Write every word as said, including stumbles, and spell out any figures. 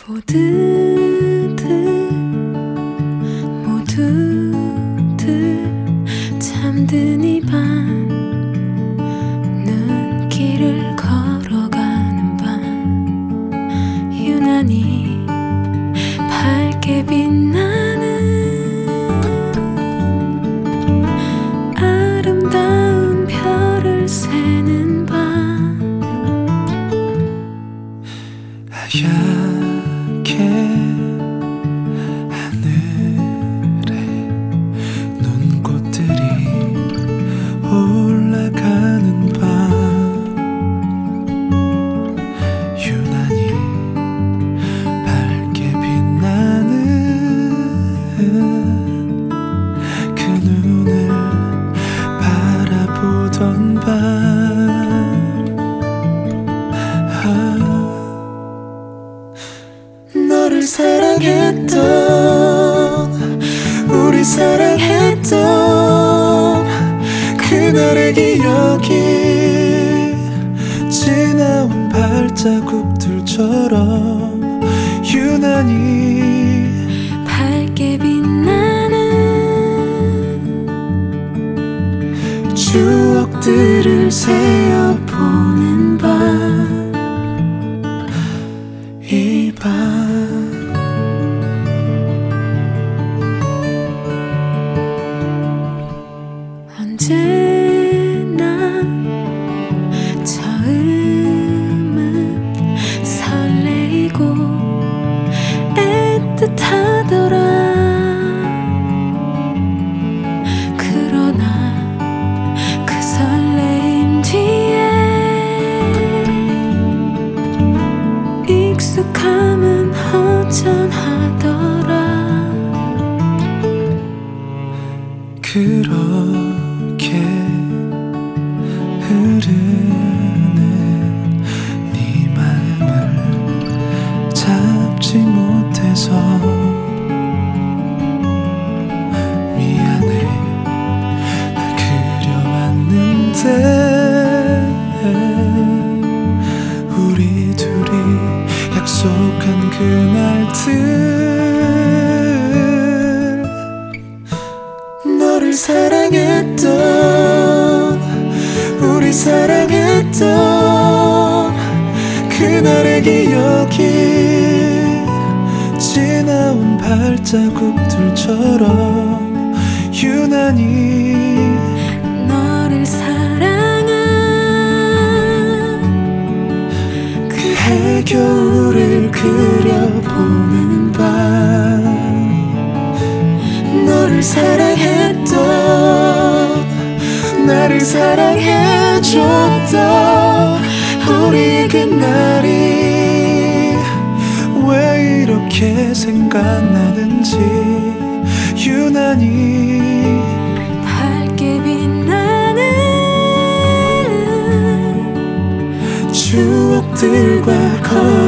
모두들 모두들 잠든 이 밤 눈길을 걸어가는 밤 유난히 밝게 빛나는 아름다운 별을 세는 밤 하얗게 하늘에 눈꽃들이 올라가는 밤 유난히 밝게 빛나는 그 눈을 바라보던 밤 아 너를 사랑했던 우리 사랑했던 그날의 기억이 지나온 발자국들처럼 유난히 밝게 빛나는 추억들을 세어보는 밤 이 밤 언제나 처음은 설레이고 애틋하더라 그러나 그 설레임 뒤에 익숙함은 허전하더라 그렇게 흐르는 네 마음을 잡지 못해서 미안해 나 그려왔는데 우리 둘이 약속한 그날들 너를 사랑했던 우리 사랑했던 그날의 기억이 지나온 발자국들처럼 유난히 너를 사랑한 그 해겨울을 그려보는 밤 너를 사랑했던 나를 사랑해줬던 우리의 그날이 왜 이렇게 생각나는지 유난히 밝게 빛나는 추억들과 걸